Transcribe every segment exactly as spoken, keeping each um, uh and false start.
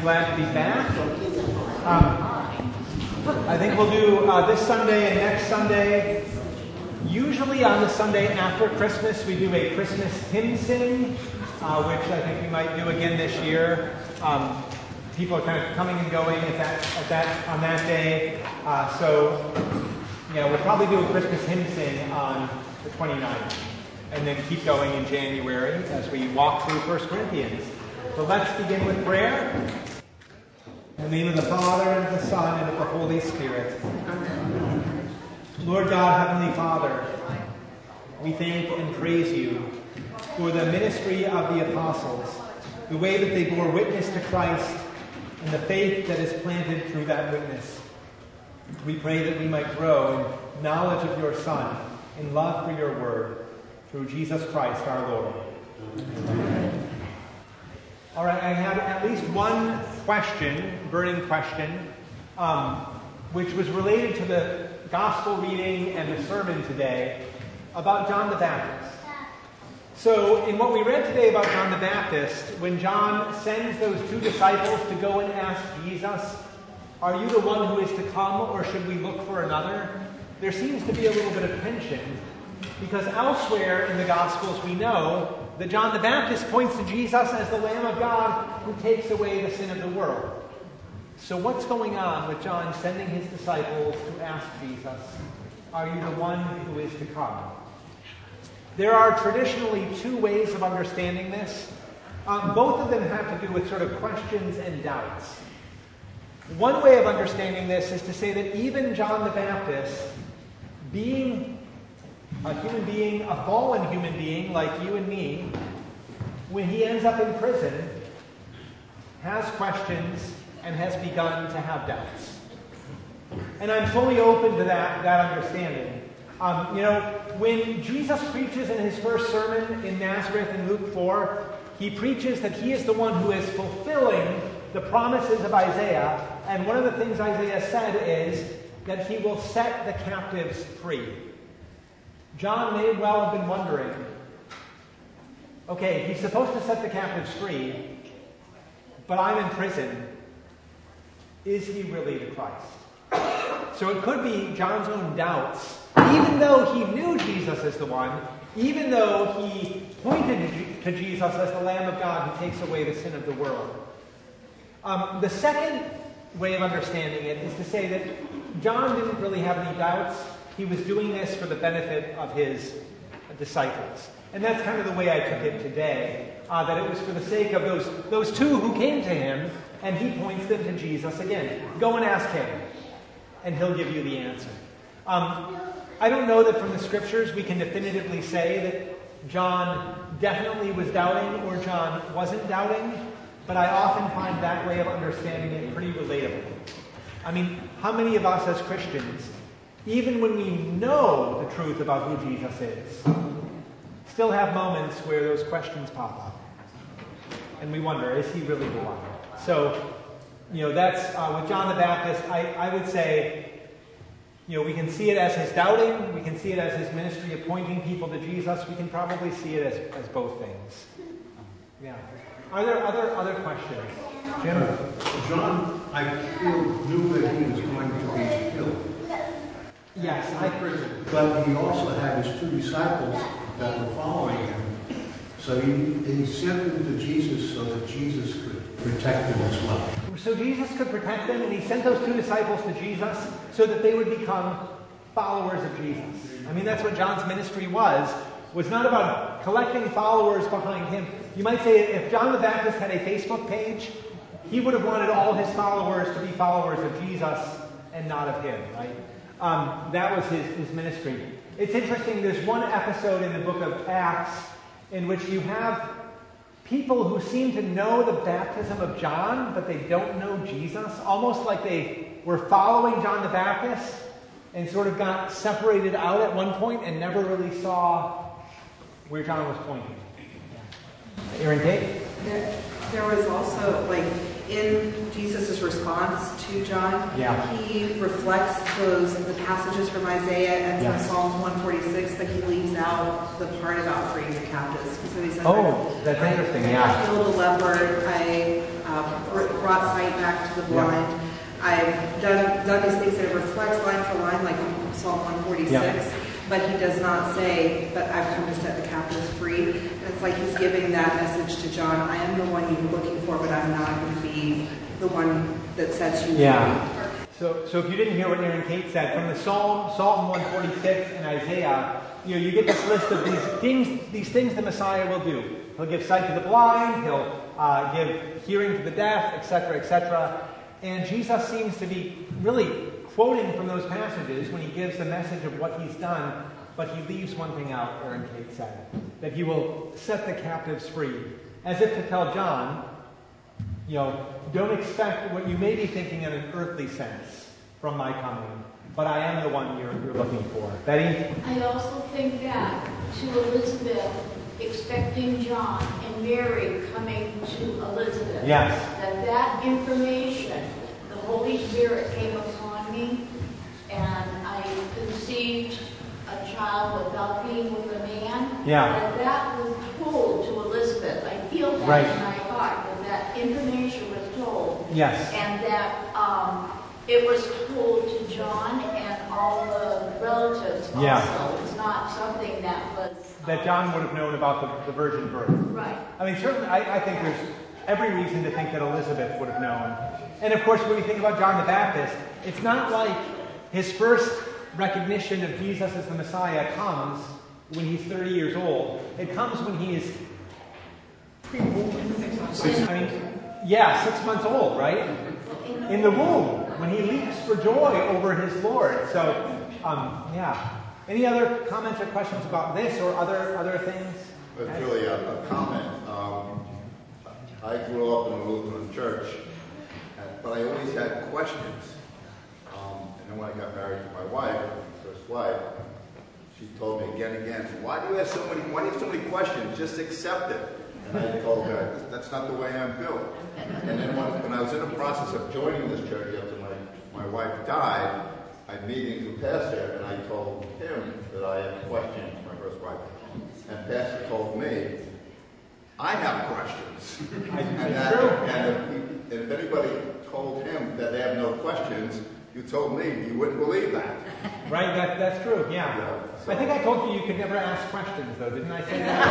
glad to be back. Um, I think we'll do uh, this Sunday and next Sunday. Usually on the Sunday after Christmas, we do a Christmas hymn sing, uh, which I think we might do again this year. Um, people are kind of coming and going at that, at that on that day. Uh, so, yeah, we'll probably do a Christmas hymn sing on the twenty-ninth, and then keep going in January as we walk through First Corinthians. So let's begin with prayer. In the name of the Father, and of the Son, and of the Holy Spirit. Amen. Lord God, Heavenly Father, we thank and praise you for the ministry of the apostles, the way that they bore witness to Christ, and the faith that is planted through that witness. We pray that we might grow in knowledge of your Son, in love for your word, through Jesus Christ our Lord. Amen. All right, I have at least one question, burning question, um, which was related to the gospel reading and the sermon today about John the Baptist. So, in what we read today about John the Baptist, when John sends those two disciples to go and ask Jesus, "Are you the one who is to come, or should we look for another?" there seems to be a little bit of tension, because elsewhere in the Gospels we know that John the Baptist points to Jesus as the Lamb of God who takes away the sin of the world. So what's going on with John sending his disciples to ask Jesus, "Are you the one who is to come?" There are traditionally two ways of understanding this. Um, both of them have to do with sort of questions and doubts. One way of understanding this is to say that even John the Baptist, being a human being, a fallen human being like you and me, when he ends up in prison, has questions and has begun to have doubts. And I'm fully open to that, that understanding. Um, you know, when Jesus preaches in his first sermon in Nazareth in Luke four, he preaches that he is the one who is fulfilling the promises of Isaiah. And one of the things Isaiah said is that he will set the captives free. John may well have been wondering, okay, he's supposed to set the captives free, but I'm in prison. Is he really the Christ? So it could be John's own doubts. Even though he knew Jesus as the one, even though he pointed to Jesus as the Lamb of God who takes away the sin of the world. Um, the second way of understanding it is to say that John didn't really have any doubts. He was doing this for the benefit of his disciples. And that's kind of the way I took it today, uh, that it was for the sake of those, those two who came to him, and he points them to Jesus again. Go and ask him, and he'll give you the answer. Um, I don't know that from the scriptures we can definitively say that John definitely was doubting or John wasn't doubting, but I often find that way of understanding it pretty relatable. I mean, how many of us as Christians, even when we know the truth about who Jesus is, still have moments where those questions pop up? And we wonder, is he really the one? So, you know, that's, uh, with John the Baptist, I, I would say, you know, we can see it as his doubting, we can see it as his ministry of pointing people to Jesus, we can probably see it as, as both things. Yeah. Are there other other questions? Jim? Uh, John, I feel, knew that he was going to be killed. Yes, I But he also had his two disciples that were following him. So he, he sent them to Jesus so that Jesus could protect them as well. So Jesus could protect them, and he sent those two disciples to Jesus so that they would become followers of Jesus. I mean, that's what John's ministry was. was not about collecting followers behind him. You might say if John the Baptist had a Facebook page, he would have wanted all his followers to be followers of Jesus and not of him, right? Um, that was his, his ministry. It's interesting, there's one episode in the book of Acts in which you have people who seem to know the baptism of John, but they don't know Jesus, almost like they were following John the Baptist and sort of got separated out at one point and never really saw where John was pointing. Yeah. Aaron Kate? There, there was also, like, in Jesus' response to John, yeah. he reflects those the passages from Isaiah and yes. from Psalm one forty-six, but he leaves out the part about freeing the captives. So he says, oh, that's I, interesting, I yeah. healed a leopard, I uh, brought sight back to the blind. Yeah. I've done, done these things that reflects line for line, like Psalm one forty-six. Yeah. But he does not say, but I've come to set the captives free. And it's like he's giving that message to John. I am the one you were looking for, but I'm not going to be the one that sets you yeah. free. So, so if you didn't hear what Aaron Kate said, from the Psalm, Psalm one forty-six and Isaiah, you know, you get this list of these things, these things the Messiah will do. He'll give sight to the blind, he'll uh, give hearing to the deaf, et cetera, et cetera. And Jesus seems to be really quoting from those passages when he gives the message of what he's done, but he leaves one thing out, Aaron Kate said, that he will set the captives free. As if to tell John, you know, don't expect what you may be thinking in an earthly sense from my coming, but I am the one you're, you're looking for. Betty? I also think that to Elizabeth, expecting John and Mary coming to Elizabeth, yes. that that information, the Holy Spirit came upon me, and I conceived a child without being with a man. Yeah. That that was told to Elizabeth. I feel that right. in my heart, that that information was told. Yes. And that um, it was told to John and all the relatives also. Yeah. It's not something that was... Um, that John would have known about the, the virgin birth. Right. I mean, certainly, I, I think there's every reason to think that Elizabeth would have known. And of course, when we think about John the Baptist, it's not like his first recognition of Jesus as the Messiah comes when he's thirty years old. It comes when he is... I mean, yeah, six months old, right? In the womb, when he leaps for joy over his Lord. So, um, yeah. Any other comments or questions about this or other other things? It's really a, a comment. Um, I grew up in a Lutheran church, but I always had questions. Um, and then when I got married to my wife, my first wife, she told me again and again, why do you have so many, why do you have so many questions? Just accept it. And I told her, that's not the way I'm built. And then when, when I was in the process of joining this church after my, my wife died, I'm meeting the pastor, and I told him that I had questions, my first wife. And pastor told me, I have questions. and, that, and if, if anybody told him that they have no questions, you told me, you wouldn't believe that. Right, that, that's true, yeah. yeah so. I think I told you you could never ask questions, though, didn't I say that?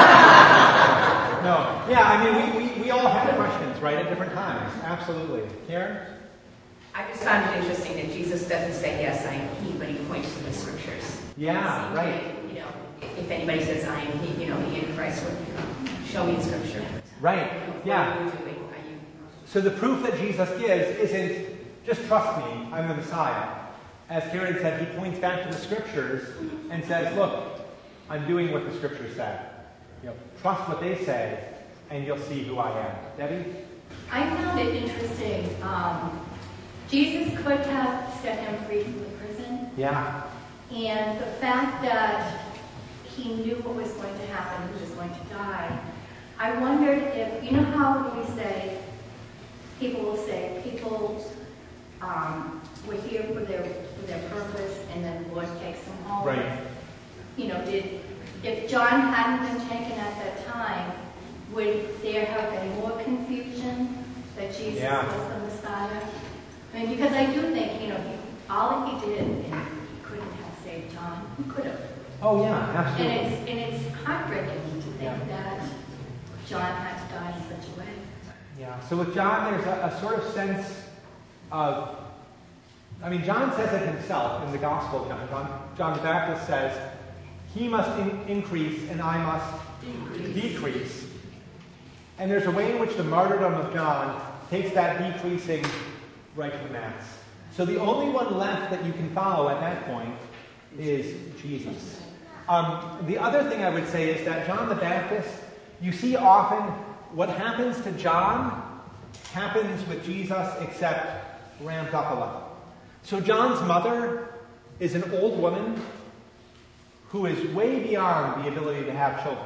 No. Yeah, I mean, we, we, we all have questions, right, at different times. Absolutely. Karen? I just found it interesting that Jesus doesn't say, yes, I am he, but he points to the scriptures. Yeah, so, right. You know, if anybody says, I am he, you know, the Antichrist, show me in scripture. Right, yeah. What are you doing? Are you... So the proof that Jesus gives isn't, just trust me, I'm the Messiah. As Karen said, he points back to the scriptures and says, look, I'm doing what the scriptures said. You know, trust what they say, and you'll see who I am. Debbie? I found it interesting. Um, Jesus could have set him free from the prison. Yeah. And the fact that he knew what was going to happen, he was going to die. I wondered if, you know how we say, people will say, people um, were here for their for their purpose, and then the Lord takes them home. Right. You know, did if John hadn't been taken at that time, would there have been more confusion that Jesus yeah. was the Messiah? I mean, because I do think, you know, he, all he did, and he couldn't have saved John. He could have. Oh, yeah, absolutely. And it's, and it's heartbreaking to think yeah. that John had to die in such a way. Yeah, so with John, there's a, a sort of sense of, I mean, John says it himself in the Gospel of John. John, John the Baptist says, he must in, increase and I must decrease. decrease. And there's a way in which the martyrdom of John takes that decreasing right to the max. So the only one left that you can follow at that point is Jesus. Um, the other thing I would say is that John the Baptist, you see often what happens to John happens with Jesus, except ramped up a level. So John's mother is an old woman who is way beyond the ability to have children.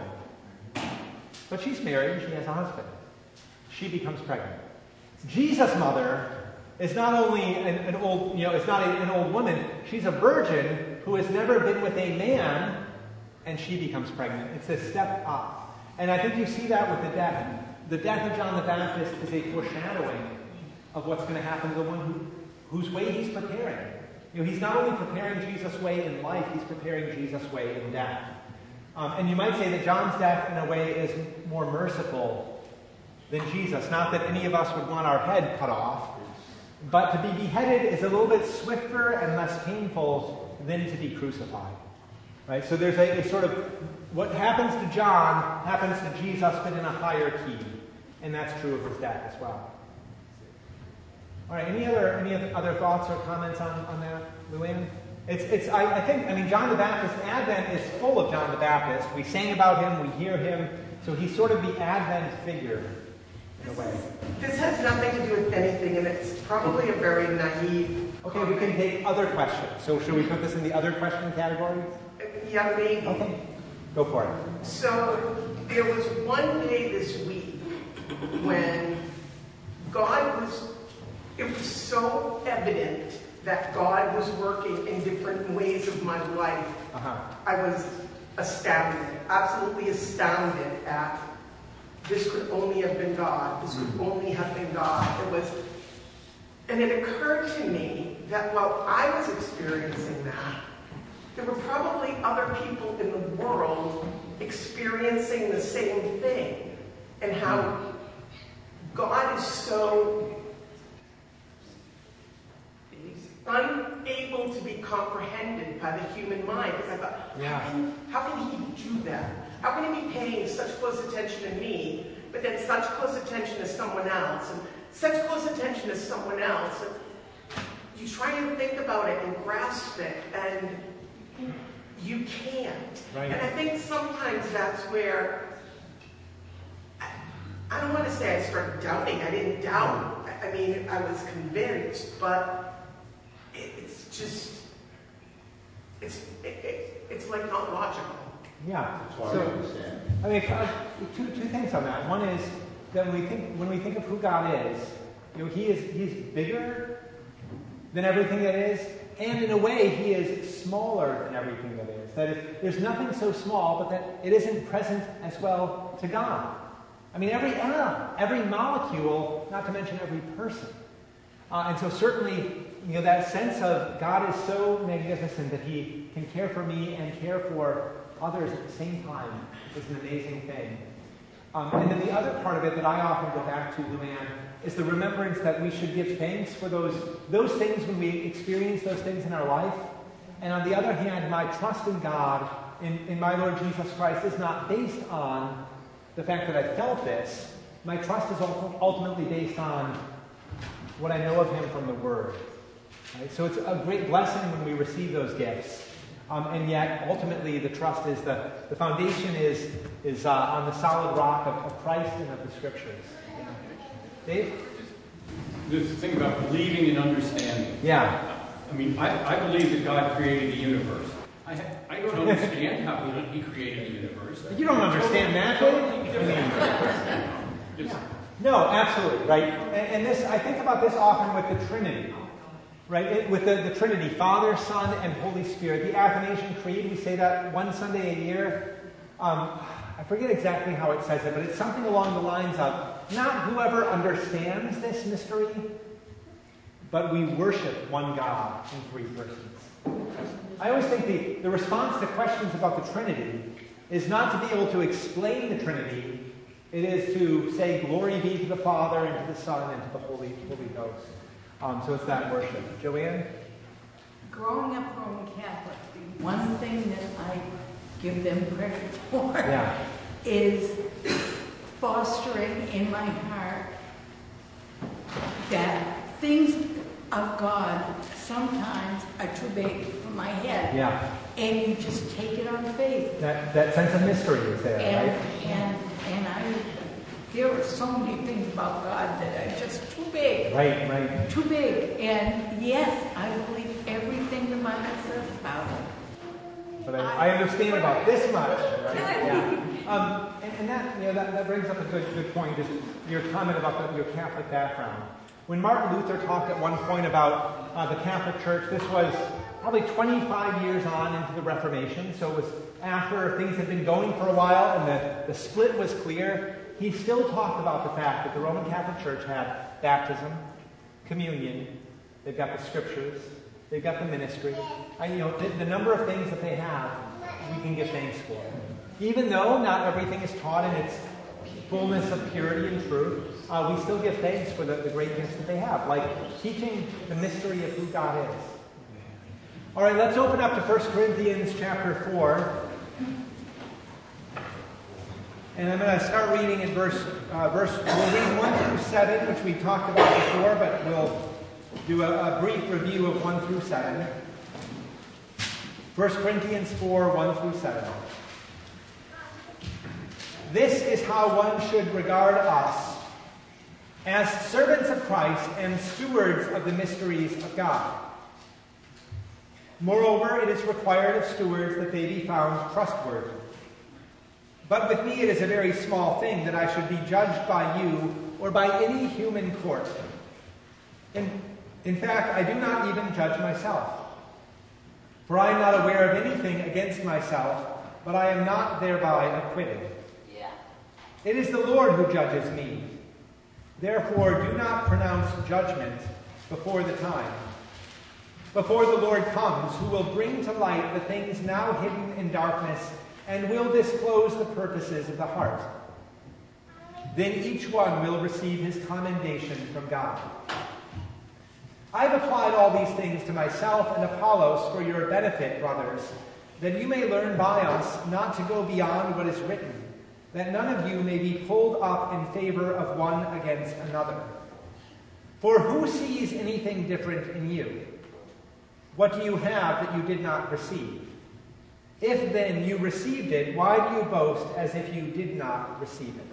But she's married and she has a husband. She becomes pregnant. Jesus' mother is not only an, an old, you know, it's not a, an old woman, she's a virgin who has never been with a man, and she becomes pregnant. It's a step up. And I think you see that with the dead. the death of John the Baptist is a foreshadowing of what's going to happen to the one who, whose way he's preparing. You know, he's not only preparing Jesus' way in life, he's preparing Jesus' way in death. Um, and you might say that John's death, in a way, is more merciful than Jesus. Not that any of us would want our head cut off, but to be beheaded is a little bit swifter and less painful than to be crucified. Right? So there's a, a sort of, what happens to John happens to Jesus, but in a higher key. And that's true of his death as well. All right, any other any other thoughts or comments on, on that, Luann? It's, it's, I, I think, I mean, John the Baptist, Advent is full of John the Baptist. We sang about him, we hear him, so he's sort of the Advent figure, in a way. This has nothing to do with anything, and it's probably a very naive... Okay, we can take other questions. So should we put this in the other question category? Yeah, maybe. Okay, go for it. So, there was one day this week when God was... It was so evident that God was working in different ways of my life. Uh-huh. I was astounded, absolutely astounded at this could only have been God. This could only have been God. It was, and it occurred to me that while I was experiencing that, there were probably other people in the world experiencing the same thing, and how God is so unable to be comprehended by the human mind. Because I thought, yeah. how, can, how can he do that? How can he be paying such close attention to me, but then such close attention to someone else, and such close attention to someone else? And you try to think about it and grasp it, and you can't. Right. And I think sometimes that's where, I, I don't want to say I started doubting. I didn't doubt. I, I mean, I was convinced, but it's just, it's it, it, it's like not logical. Yeah. It's hard so, to understand. I mean, uh, two two things on that. One is that when we think when we think of who God is, you know, He is He's bigger than everything that is, and in a way, He is smaller than everything that is. That is, there's nothing so small, but that it isn't present as well to God. I mean, every atom, every molecule, not to mention every person. Uh, and so certainly, you know, that sense of God is so magnificent that He can care for me and care for others at the same time is an amazing thing. Um, and then the other part of it that I often go back to, Luann, is the remembrance that we should give thanks for those, those things when we experience those things in our life. And on the other hand, my trust in God, in, in my Lord Jesus Christ, is not based on the fact that I felt this. My trust is ultimately based on what I know of Him from the Word. Right? So it's a great blessing when we receive those gifts. Um, and yet, ultimately, the trust is the, the foundation is, is uh, on the solid rock of, of Christ and of the Scriptures. Yeah. Dave? This thing about believing and understanding. Yeah. I mean, I, I believe that God created the universe. I, I don't understand how He created the universe. You don't understand that, Dave? Just, No, absolutely, right? And, and this, I think about this often with the Trinity. Right, it, with the, the Trinity, Father, Son, and Holy Spirit. The Athanasian Creed, we say that one Sunday a year. Um, I forget exactly how it says it, but it's something along the lines of, not whoever understands this mystery, but we worship one God in three persons. I always think the, the response to questions about the Trinity is not to be able to explain the Trinity. It is to say, glory be to the Father, and to the Son, and to the Holy, Holy Ghost. Um, so it's that worship. Joanne? Growing up Roman Catholic, the one thing that I give them credit for Yeah. is fostering in my heart that things of God sometimes are too big for my head. Yeah. And you just take it on faith. That, that sense of mystery is there, And, right? and, and I, there are so many things about God that are just too big. Right, right. Too big. And yes, I believe everything the Bible says about it. But I, I understand about this much, right? Yeah. Um, and, and that, you know, that, that brings up a good, good point, just your comment about the, your Catholic background. When Martin Luther talked at one point about uh, the Catholic Church, this was probably twenty-five years on into the Reformation, so it was after things had been going for a while and the, the split was clear. he still talked about the fact that the Roman Catholic Church had baptism, communion, they've got the scriptures, they've got the ministry. I, you know, the, the number of things that they have, we can give thanks for. Even though not everything is taught in its fullness of purity and truth, uh, we still give thanks for the, the great gifts that they have, like teaching the mystery of who God is. All right, let's open up to First Corinthians chapter four. And I'm going to start reading in verse, uh, verse, we'll read one through seven, which we talked about before, but we'll do a, a brief review of one through seven. First Corinthians four, one through seven. This is how one should regard us, as servants of Christ and stewards of the mysteries of God. Moreover, it is required of stewards that they be found trustworthy. But with me it is a very small thing that I should be judged by you or by any human court. In, in fact, I do not even judge myself. For I am not aware of anything against myself, but I am not thereby acquitted. Yeah. It is the Lord who judges me. Therefore, do not pronounce judgment before the time, before the Lord comes, who will bring to light the things now hidden in darkness, and will disclose the purposes of the heart. Then each one will receive his commendation from God. I have applied all these things to myself and Apollos for your benefit, brothers, that you may learn by us not to go beyond what is written, that none of you may be pulled up in favor of one against another. For who sees anything different in you? What do you have that you did not receive? If then you received it, why do you boast as if you did not receive it?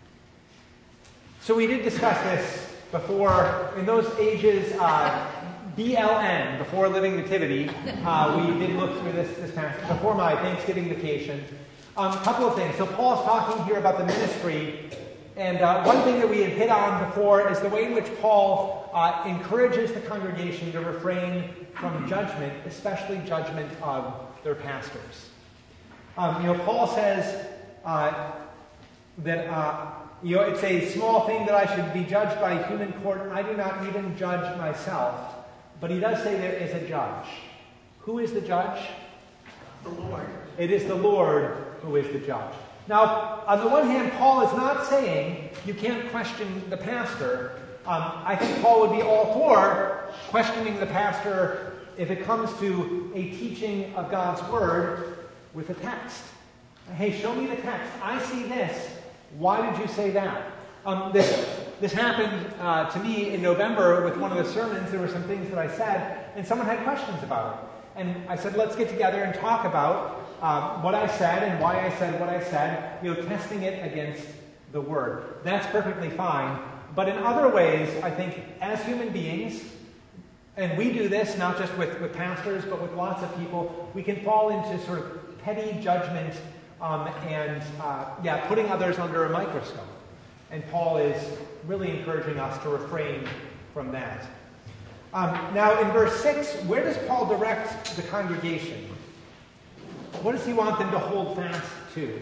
So we did discuss this before, in those ages, uh, B L N, before Living Nativity. Uh, we did look through this this past, before my Thanksgiving vacation. A um, couple of things. So Paul's talking here about the ministry, and uh, one thing that we had hit on before is the way in which Paul uh, encourages the congregation to refrain from judgment, especially judgment of their pastors. Um, you know, Paul says uh, that uh, you know it's a small thing that I should be judged by human court. I do not even judge myself. But he does say there is a judge. Who is the judge? The Lord. It is the Lord who is the judge. Now, on the one hand, Paul is not saying you can't question the pastor. Um, I think Paul would be all for questioning the pastor if it comes to a teaching of God's word with a text. Hey, show me the text. I see this. Why did you say that? Um, this, this happened uh, to me in November with one of the sermons. There were some things that I said, and someone had questions about it. And I said, let's get together and talk about uh, what I said and why I said what I said, you know, testing it against the word. That's perfectly fine. But in other ways, I think as human beings, and we do this not just with, with pastors, but with lots of people, we can fall into sort of petty judgment um, and, uh, yeah, putting others under a microscope. And Paul is really encouraging us to refrain from that. Um, now, in verse six, where does Paul direct the congregation? What does he want them to hold fast to?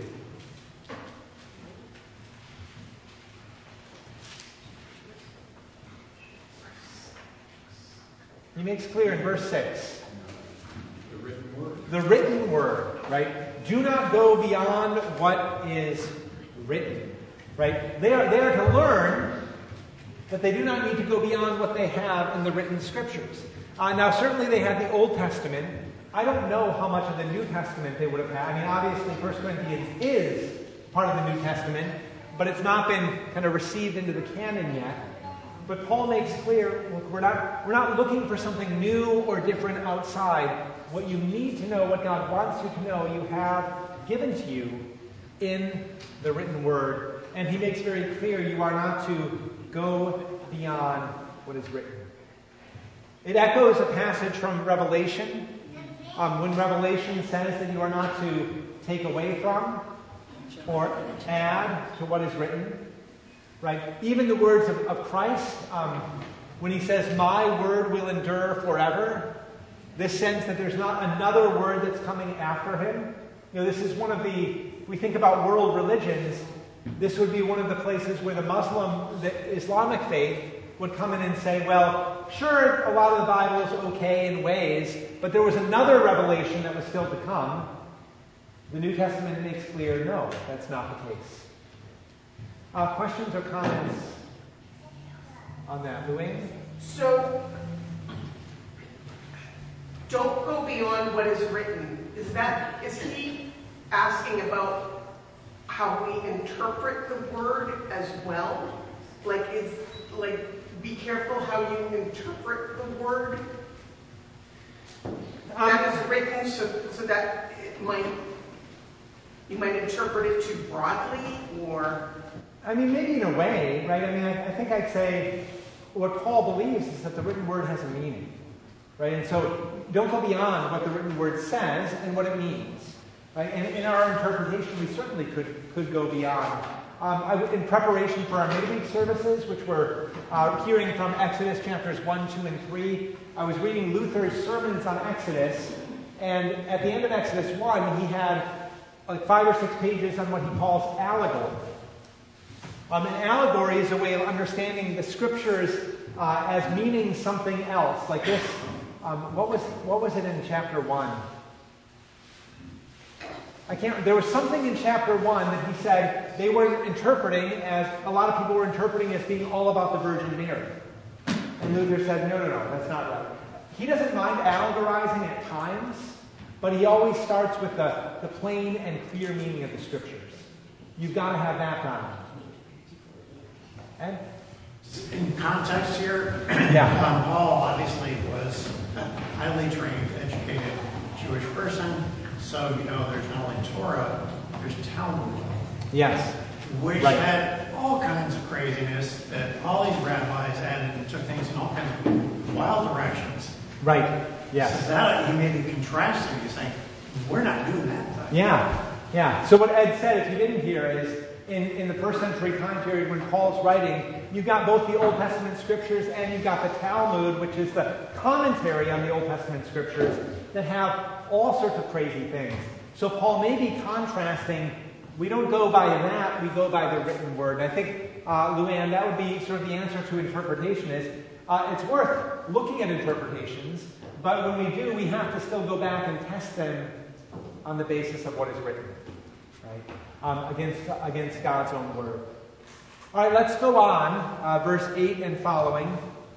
He makes clear in verse six. The written word. The written word, right? Do not go beyond what is written, right? They are there to learn that they do not need to go beyond what they have in the written scriptures. Uh, now, certainly they had the Old Testament. I don't know how much of the New Testament they would have had. I mean, obviously, First Corinthians is part of the New Testament, but it's not been kind of received into the canon yet. But Paul makes clear, look, we're not, we're not looking for something new or different outside. What you need to know, what God wants you to know, you have given to you in the written word. And he makes very clear you are not to go beyond what is written. It echoes a passage from Revelation, um, when Revelation says that you are not to take away from or add to what is written. Right? Even the words of, of Christ, um, when he says, my word will endure forever, this sense that there's not another word that's coming after him. You know, this is one of the, we think about world religions, This would be one of the places where the Muslim, the Islamic faith, would come in and say, well, sure, a lot of the Bible is okay in ways, but there was another revelation that was still to come. The New Testament makes clear, no, that's not the case. Uh, questions or comments on that? Luann? So, don't go beyond what is written. Is that, is he asking about how we interpret the word as well? Like, is, like, be careful how you interpret the word Um, that is written, so, so that it might, you might interpret it too broadly, or... I mean, maybe in a way, right? I mean, I, I think I'd say what Paul believes is that the written word has a meaning, right? And so don't go beyond what the written word says and what it means, right? And in our interpretation, we certainly could, could go beyond. Um, I, in preparation for our midweek services, which we're uh, hearing from Exodus chapters one, two, and three, I was reading Luther's sermons on Exodus, and at the end of Exodus one, he had like five or six pages on what he calls allegory. Um, an allegory is a way of understanding the scriptures uh, as meaning something else. Like this, um, what was what was it in chapter one? I can't. There was something in chapter one that he said they were interpreting as a lot of people were interpreting as being all about the Virgin Mary. And Luther said, no, no, no, that's not right. He doesn't mind allegorizing at times, but he always starts with the, the plain and clear meaning of the scriptures. You've got to have that down. And in context here, yeah. um, Paul obviously was a highly trained, educated Jewish person. So, you know, there's not only Torah, there's Talmud. Yes. Which right. had all kinds of craziness that all these rabbis added and took things in all kinds of wild directions. Right. Yes. So that he made it contrasting. He's saying, we're not doing that. Yeah. Yeah. So what Ed said, if you didn't hear, is in, in the first century time period when Paul's writing, you've got both the Old Testament scriptures and you've got the Talmud, which is the commentary on the Old Testament scriptures that have all sorts of crazy things. So Paul may be contrasting, we don't go by that, we go by the written word. And I think, uh, Luann, that would be sort of the answer to interpretation is, uh, it's worth looking at interpretations, but when we do, we have to still go back and test them on the basis of what is written, right? Um, against, against God's own word. All right, let's go on, uh, verse eight and following.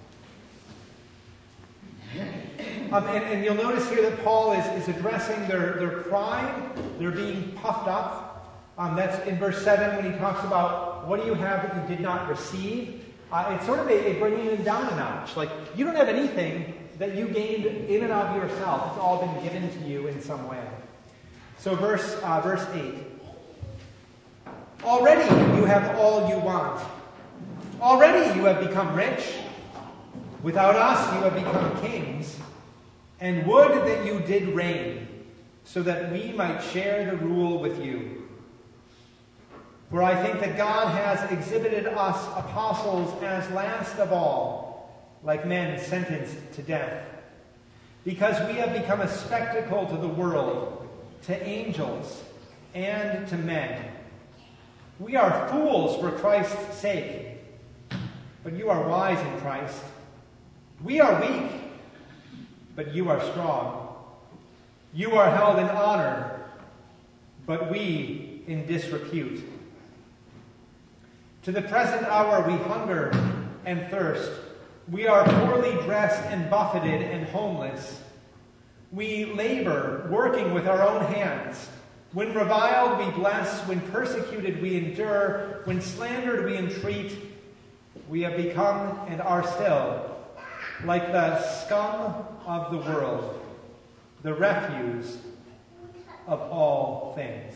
Um, and, and you'll notice here that Paul is, is addressing their, their pride, their being puffed up. Um, that's in verse seven when he talks about, what do you have that you did not receive? Uh, it's sort of a, a bringing them down a notch. Like, you don't have anything that you gained in and of yourself. It's all been given to you in some way. So verse, uh, verse eight. Already you have all you want. Already you have become rich. Without us you have become kings. And would that you did reign, so that we might share the rule with you. For I think that God has exhibited us apostles as last of all, like men sentenced to death, because we have become a spectacle to the world, to angels, and to men. We are fools for Christ's sake, but you are wise in Christ. We are weak, but you are strong. You are held in honor, but we in disrepute. To the present hour we hunger and thirst. We are poorly dressed and buffeted and homeless. We labor, working with our own hands. When reviled, we bless. When persecuted, we endure. When slandered, we entreat. We have become and are still like the scum of the world, the refuse of all things.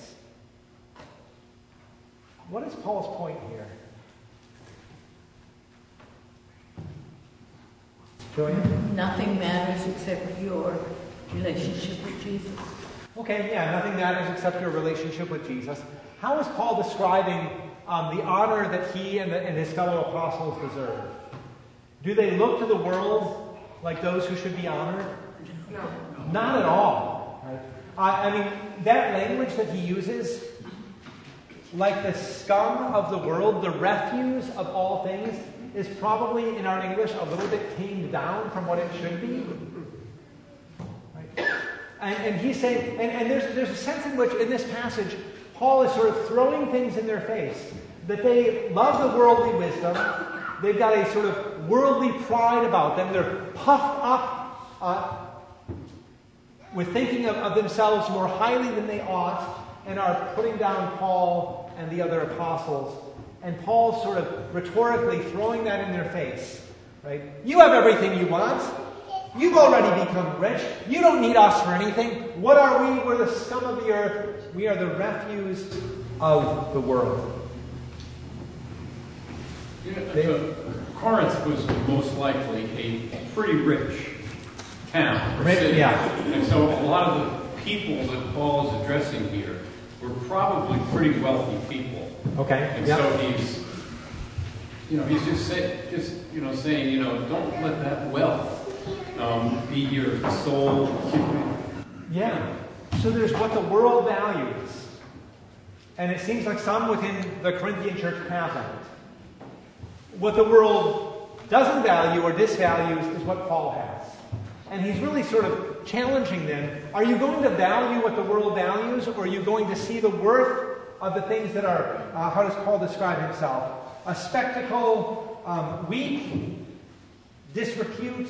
What is Paul's point here? Joanne? Nothing matters except your relationship with Jesus. Okay, yeah, nothing matters except your relationship with Jesus. How is Paul describing um, the honor that he and, the, and his fellow apostles deserve? Do they look to the world like those who should be honored? No. Not at all. Right? I, I mean, that language that he uses, like the scum of the world, the refuse of all things, is probably, in our English, a little bit tamed down from what it should be. Right? And, and he's saying, and, and there's, there's a sense in which, in this passage, Paul is sort of throwing things in their face. That they love the worldly wisdom. They've got a sort of worldly pride about them. They're puffed up uh, with thinking of, of themselves more highly than they ought, and are putting down Paul and the other apostles. And Paul's sort of rhetorically throwing that in their face. Right? You have everything you want. You've already become rich. You don't need us for anything. What are we? We're the scum of the earth. We are the refuse of the world. You know, so Corinth was most likely a pretty rich town. Or city. Yeah. And so a lot of the people that Paul is addressing here were probably pretty wealthy people. Okay. And yep. so he's, you know, he's just say, just you know saying, you know, don't let that wealth um, be your sole. Yeah. So there's what the world values, and it seems like some within the Corinthian church have that. What the world doesn't value or disvalues is what Paul has. And he's really sort of challenging them. Are you going to value what the world values, or are you going to see the worth of the things that are, uh, how does Paul describe himself? A spectacle, um, weak, disrepute,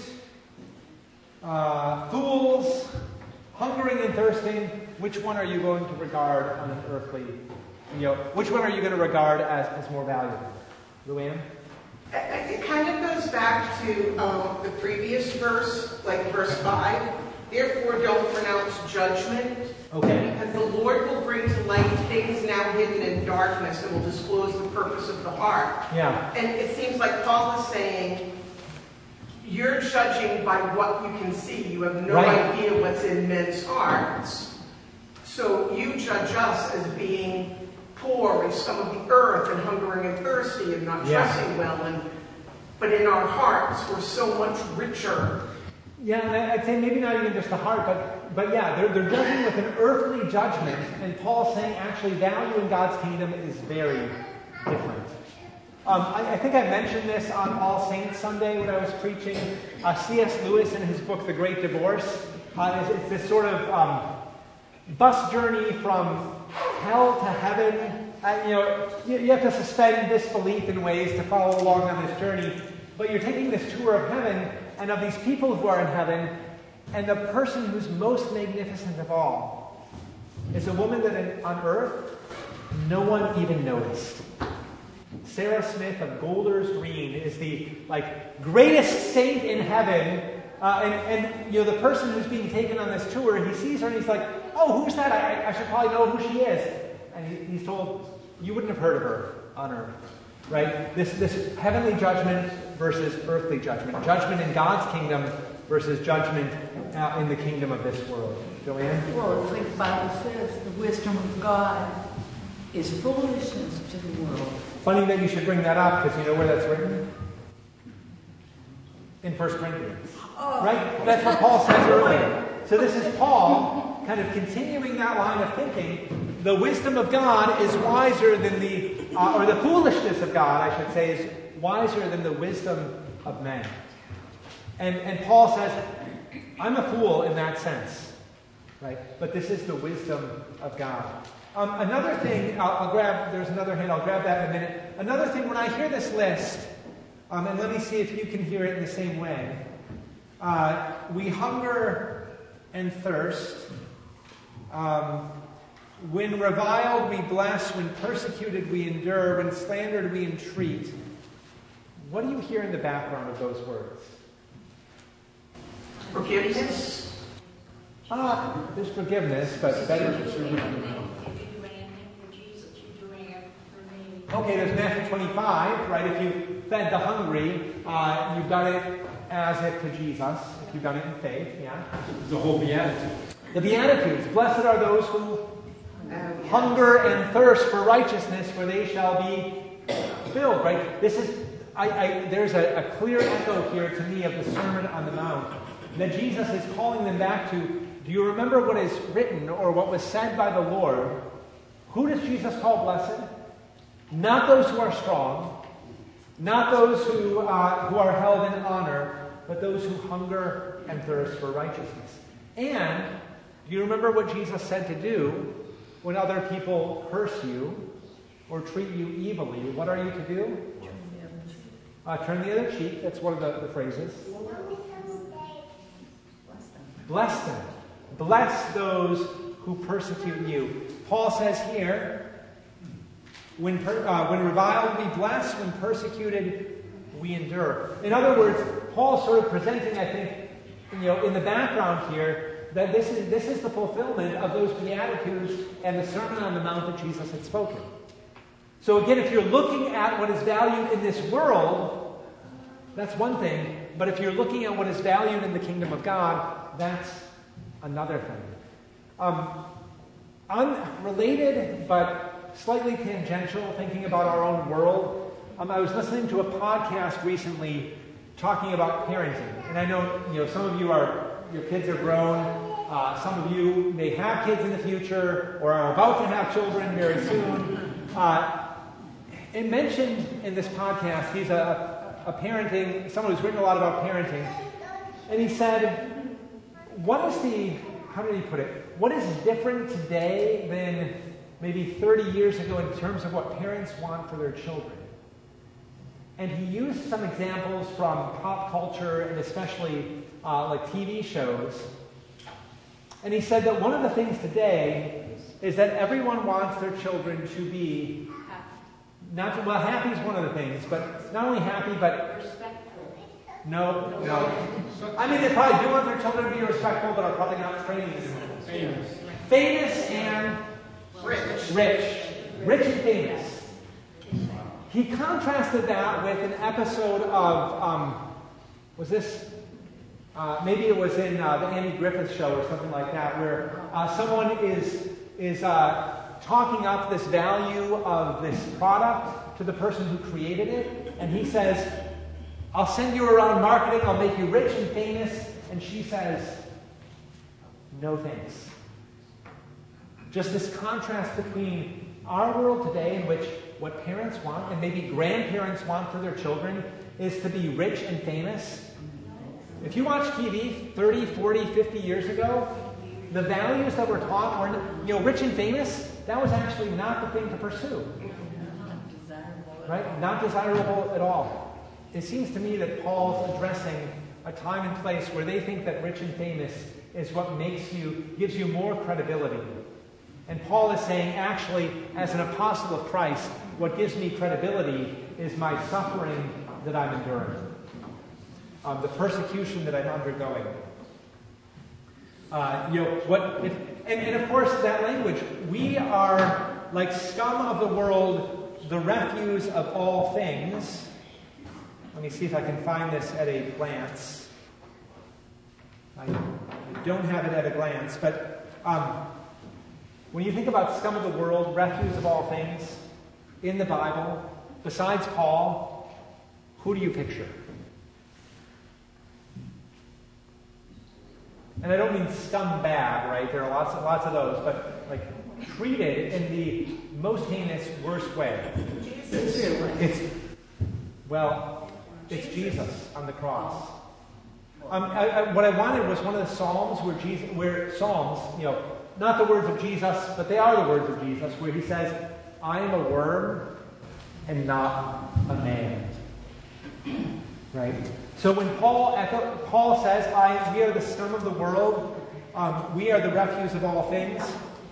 uh, fools, hungering and thirsting. Which one are you going to regard on an earthly, you know, which one are you going to regard as, as more valuable? Luann? It kind of goes back to um, the previous verse, like verse five. Therefore, don't pronounce judgment. Okay. Because the Lord will bring to light things now hidden in darkness and will disclose the purpose of the heart. Yeah. And it seems like Paul is saying, you're judging by what you can see. You have no right. idea what's in men's hearts. So you judge us as being poor and scum of the earth and hungering and thirsty and not yeah. dressing well, and but in our hearts we're so much richer. Yeah, and I'd say maybe not even just the heart, but but yeah, they're they're judging with an earthly judgment, and Paul's saying actually value in God's kingdom is very different. Um, I, I think I mentioned this on All Saints Sunday when I was preaching. Uh, C S Lewis in his book The Great Divorce, uh, it's, it's this sort of um, bus journey from hell to heaven. Uh, you know, you, you have to suspend disbelief in ways to follow along on this journey. But you're taking this tour of heaven, and of these people who are in heaven, and the person who's most magnificent of all is a woman that in, on earth no one even noticed. Sarah Smith of Golders Green is the like greatest saint in heaven. Uh, and, and, you know, the person who's being taken on this tour, he sees her and he's like, oh, who's that? I, I should probably know who she is. And he, he's told, you wouldn't have heard of her on earth. Right? This, this heavenly judgment versus earthly judgment. Judgment in God's kingdom versus judgment uh, in the kingdom of this world. Joanne? Well, the Bible says the wisdom of God is foolishness to the world. Funny that you should bring that up, because you know where that's written? In First Corinthians. Oh. Right? That's what Paul says earlier. So this is Paul kind of continuing that line of thinking. The wisdom of God is wiser than the, uh, or the foolishness of God, I should say, is wiser than the wisdom of man. And, and Paul says, I'm a fool in that sense. Right? But this is the wisdom of God. Um, another thing, I'll, I'll grab, there's another hint, I'll grab that in a minute. Another thing, when I hear this list, um, and let me see if you can hear it in the same way. Uh, we hunger and thirst. Um, when reviled, we bless. When persecuted, we endure. When slandered, we entreat. What do you hear in the background of those words? Forgiveness. Ah, there's forgiveness, but better. Okay, there's Matthew twenty-five, right? If you fed the hungry, uh, you've done it as if to Jesus. If you've done it in faith, yeah. The whole Beatitudes. The Beatitudes. Blessed are those who hunger and thirst for righteousness, for they shall be filled, right? This is, I, I, there's a, a clear echo here to me of the Sermon on the Mount, that Jesus is calling them back to, do you remember what is written or what was said by the Lord? Who does Jesus call blessed? Not those who are strong, not those who, uh, who are held in honor, but those who hunger and thirst for righteousness. And do you remember what Jesus said to do when other people curse you or treat you evilly? What are you to do? Uh, turn the other cheek. That's one of the, the phrases. Bless them. Bless those who persecute you. Paul says here, when, per, uh, when reviled, we bless. When persecuted, we endure. In other words, Paul's sort of presenting, I think, you know, in the background here, that this is, this is the fulfillment of those Beatitudes and the Sermon on the Mount that Jesus had spoken. So again, if you're looking at what is valued in this world, that's one thing. But if you're looking at what is valued in the kingdom of God, that's another thing. Um, unrelated, but slightly tangential, thinking about our own world, um, I was listening to a podcast recently talking about parenting. And I know, you know, some of you are, your kids are grown. Uh, some of you may have kids in the future or are about to have children very soon. Uh, it mentioned in this podcast, he's a, a parenting, someone who's written a lot about parenting, and he said, what is the, how did he put it? What is different today than maybe thirty years ago in terms of what parents want for their children? And he used some examples from pop culture and especially uh, like T V shows. And he said that one of the things today is that everyone wants their children to be not to, well, happy is one of the things, but not only happy, but respectful. No, no. I mean, they probably do want their children to be respectful, but are probably not training them. Famous. Famous and rich. Rich. Rich and famous. He contrasted that with an episode of, um, was this, uh, maybe it was in uh, the Andy Griffith Show or something like that, where uh, someone is, is uh, talking up this value of this product to the person who created it, and he says, I'll send you around marketing, I'll make you rich and famous, and she says, no thanks. Just this contrast between our world today in which what parents want, and maybe grandparents want for their children, is to be rich and famous. If you watch T V thirty, forty, fifty years ago, the values that were taught were, you know, rich and famous, that was actually not the thing to pursue. Right? Not desirable at all. It seems to me that Paul's addressing a time and place where they think that rich and famous is what makes you, gives you more credibility. And Paul is saying, actually, as an apostle of Christ, what gives me credibility is my suffering that I'm enduring, um, the persecution that I'm undergoing. Uh, you know what? If, and, and of course, that language. We are like scum of the world, the refuse of all things. Let me see if I can find this at a glance. I don't have it at a glance, but um, when you think about scum of the world, refuse of all things, in the Bible, besides Paul, who do you picture? And I don't mean scumbag, right? There are lots of, lots of those, but like treated in the most heinous, worst way. It's, it's well, it's Jesus on the cross. Um, I, I, what I wanted was one of the Psalms where Jesus, where Psalms, you know, not the words of Jesus, but they are the words of Jesus, where he says, I am a worm and not a man. Right? So when Paul Paul says, I, we are the scum of the world, um, we are the refuse of all things,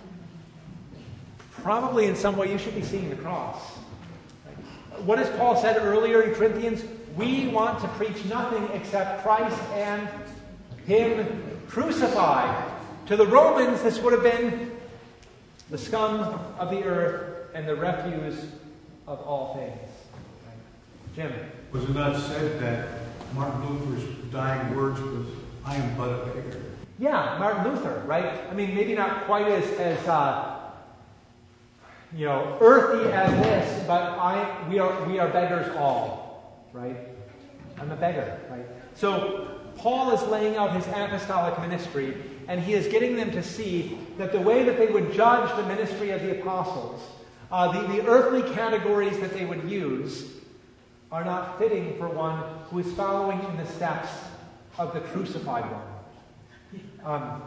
probably in some way you should be seeing the cross. Right? What has Paul said earlier in Corinthians? We want to preach nothing except Christ and Him crucified. To the Romans, this would have been the scum of the earth and the refuse of all things. Jim? Was it not said that Martin Luther's dying words was, I am but a beggar? Yeah, Martin Luther, right? I mean, maybe not quite as, as uh, you know, earthy as this, but I, we are, we are beggars all, right? I'm a beggar, right? So Paul is laying out his apostolic ministry, and he is getting them to see that the way that they would judge the ministry of the apostles, uh, the, the earthly categories that they would use, are not fitting for one who is following in the steps of the crucified one. Um,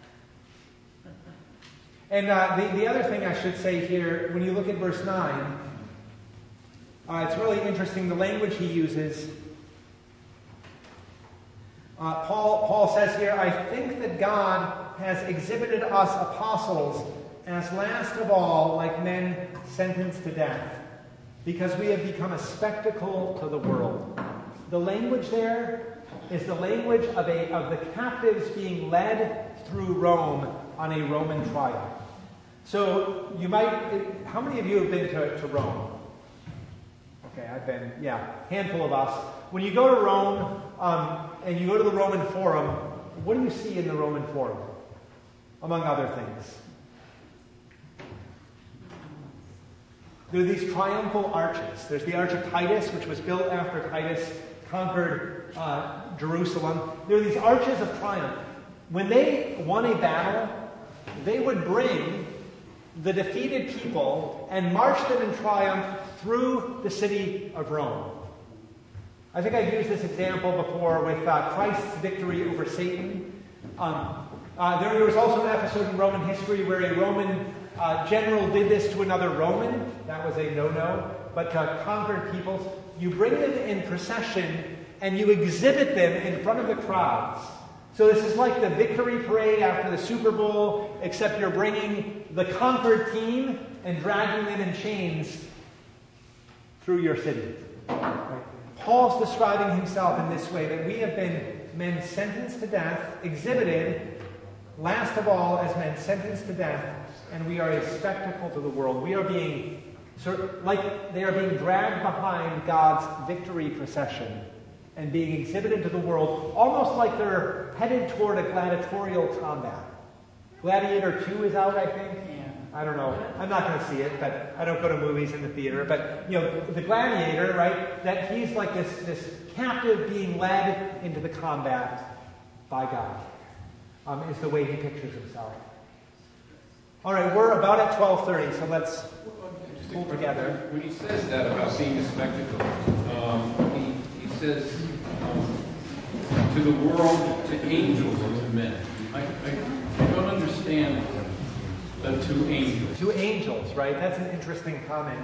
and uh, the, the other thing I should say here, when you look at verse nine, uh, it's really interesting the language he uses. Uh, Paul, Paul says here, I think that God has exhibited us apostles as last of all, like men sentenced to death, because we have become a spectacle to the world. The language there is the language of, a, of the captives being led through Rome on a Roman trial. So you might, how many of you have been to, to Rome? Okay, I've been, yeah, handful of us. When you go to Rome, um, and you go to the Roman Forum, what do you see in the Roman Forum, among other things? There are these triumphal arches. There's the Arch of Titus, which was built after Titus conquered uh, Jerusalem. There are these arches of triumph. When they won a battle, they would bring the defeated people and march them in triumph through the city of Rome. I think I've used this example before with uh, Christ's victory over Satan. Um, uh, there, there was also an episode in Roman history where a Roman uh, general did this to another Roman. That was a no-no. But to conquer peoples, you bring them in procession and you exhibit them in front of the crowds. So this is like the victory parade after the Super Bowl, except you're bringing the conquered team and dragging them in chains through your city. Right? Paul's describing himself in this way, that we have been men sentenced to death, exhibited, last of all, as men sentenced to death, and we are a spectacle to the world. We are being, like they are being dragged behind God's victory procession and being exhibited to the world, almost like they're headed toward a gladiatorial combat. Gladiator two is out, I think. I don't know. I'm not going to see it, but I don't go to movies in the theater. But, you know, the gladiator, right, that he's like this, this captive being led into the combat by God, um, is the way he pictures himself. All right, we're about at twelve thirty, so let's pull together. When he says that about being a spectacle, um, he, he says um, to the world, to angels, and to men. I, I, I don't understand the two angels. Two angels, right? That's an interesting comment.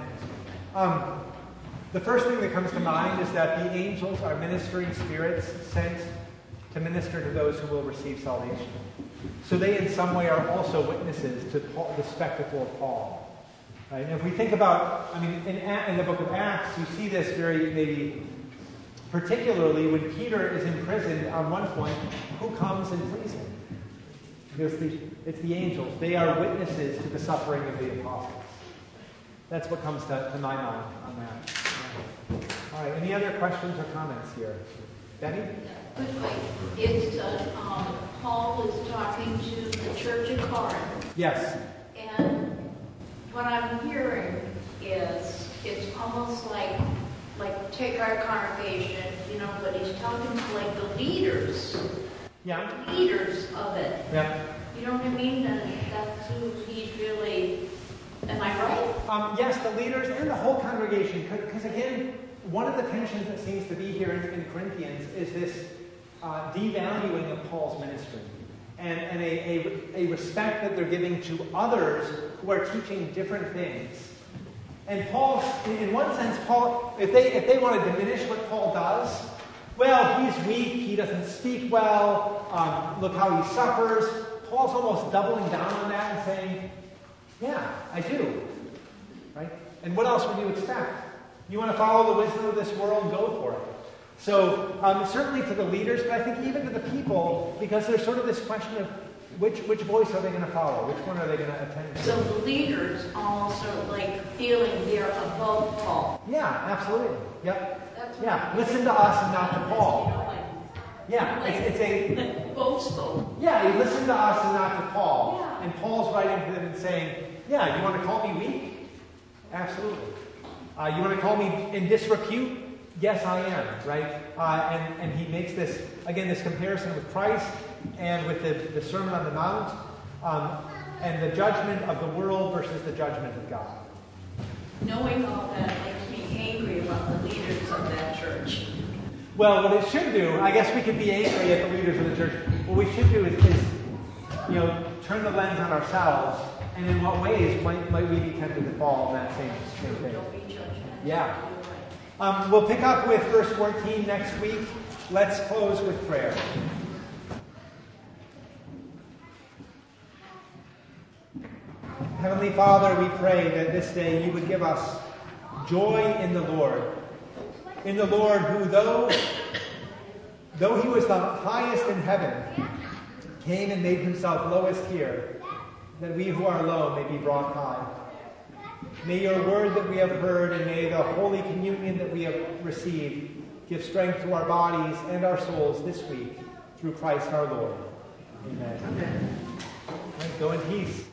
Um, the first thing that comes to mind is that the angels are ministering spirits sent to minister to those who will receive salvation. So they in some way are also witnesses to Paul, the spectacle of Paul. Right? And if we think about, I mean, in, in the book of Acts, you see this very, maybe particularly when Peter is imprisoned on one point, who comes and frees him? There's the, it's the angels. They are witnesses to the suffering of the apostles. That's what comes to, to my mind on that. Yeah. All right, any other questions or comments here? Benny? Quickly, it's uh, um, Paul is talking to the church of Corinth. Yes. And what I'm hearing is it's almost like like take our congregation, you know, but he's talking to like the leaders. Yeah. Leaders of it. Yeah. You know what I mean? And that's who he's really. Am I right? Um, yes, the leaders and the whole congregation. Because again, one of the tensions that seems to be here in, in Corinthians is this uh, devaluing of Paul's ministry. And, and a, a, a respect that they're giving to others who are teaching different things. And Paul, in one sense, Paul, if they if they want to diminish what Paul does, well, he's weak, he doesn't speak well, um, look how he suffers. Paul's almost doubling down on that and saying, yeah, I do. Right? And what else would you expect? You want to follow the wisdom of this world? Go for it. So, um, certainly to the leaders, but I think even to the people, because there's sort of this question of which which voice are they going to follow? Which one are they going to attend to? So the leaders almost are like feeling they're above Paul. Yeah, absolutely. Yep. That's yeah, listen to us and not to Paul. Yeah, it's, it's a... boastful. Yeah, you listen to us and not to Paul. Yeah. And Paul's writing to them and saying, yeah, you want to call me weak? Absolutely. Uh, you want to call me in disrepute? yes, I am, right? Uh, and, and he makes this, again, this comparison with Christ and with the, the Sermon on the Mount, um, and the judgment of the world versus the judgment of God. Knowing all that makes me angry about the leaders of that church. Well, what it should do, I guess we could be angry at the leaders of the church. What we should do is, is you know, turn the lens on ourselves, and in what ways might, might we be tempted to fall in that same, same thing? Don't be judgmental. Yeah. Um, we'll pick up with verse fourteen next week. Let's close with prayer. Heavenly Father, we pray that this day you would give us joy in the Lord. In the Lord who, though, though he was the highest in heaven, came and made himself lowest here, that we who are low may be brought high. May your word that we have heard and may the Holy Communion that we have received give strength to our bodies and our souls this week through Christ our Lord. Amen. Amen. All right, go in peace.